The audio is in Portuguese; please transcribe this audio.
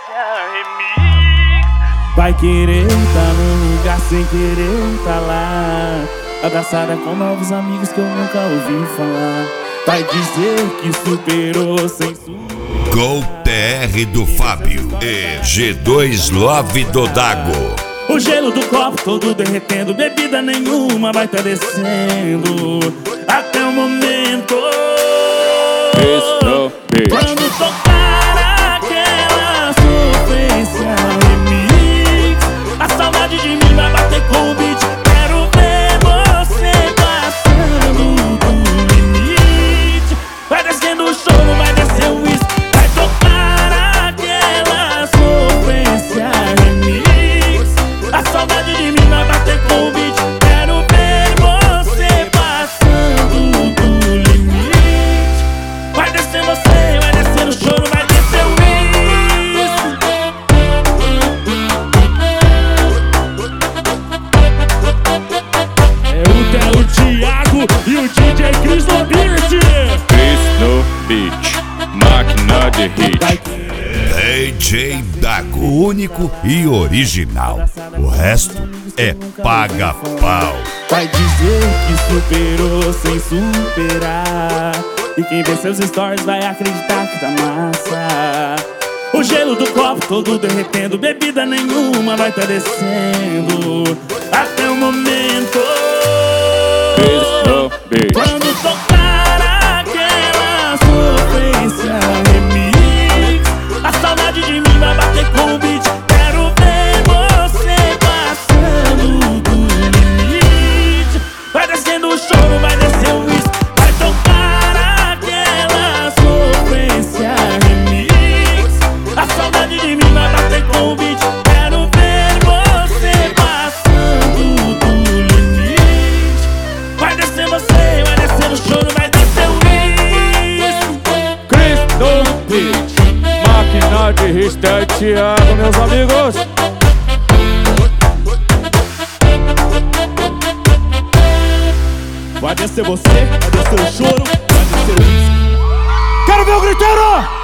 Vai querer tá num lugar sem querer tá lá, abraçada com novos amigos que eu nunca ouvi falar. Vai dizer que superou sem Gol TR do Fábio e G2 Love do Dago. O gelo do copo todo derretendo, bebida nenhuma vai tá descendo até o momento quando tocar aquela sofrência remix. A saudade de mim vai bater com o beat. Quero ver você passando do limite. Vai descendo o choro, vai descer o uísque. Vai tocar aquela sofrência remix. A saudade de mim vai bater com o beat. Quero ver você passando do limite. Vai descer você, vai descer o choro, vai descer o uísque. É o Thiago e o DJ Cris no beat. Cris no beat, máquina de hit. DJ Dago, único e original. O resto é paga-pau. Vai dizer que superou sem superar, e quem vê seus stories vai acreditar que tá massa. O gelo do copo todo derretendo, bebida nenhuma vai tá descendo até o momento quando tocar aquela sofrência remix. A saudade de mim vai bater com o beat. Quero ver você passando do limite. Vai descendo o choro, vai descer o uísque. Vai tocar aquela sofrência remix. A saudade de mim vai bater com o beat. Quero ver você passando do limite. Vai descer você, vai descer o choro, vai descer o uísque. Cris no beat, máquina de hit, Thiago, meus amigos. Vai descer você, vai descer o choro, vai descer o uísque. Quero ver o griteiro!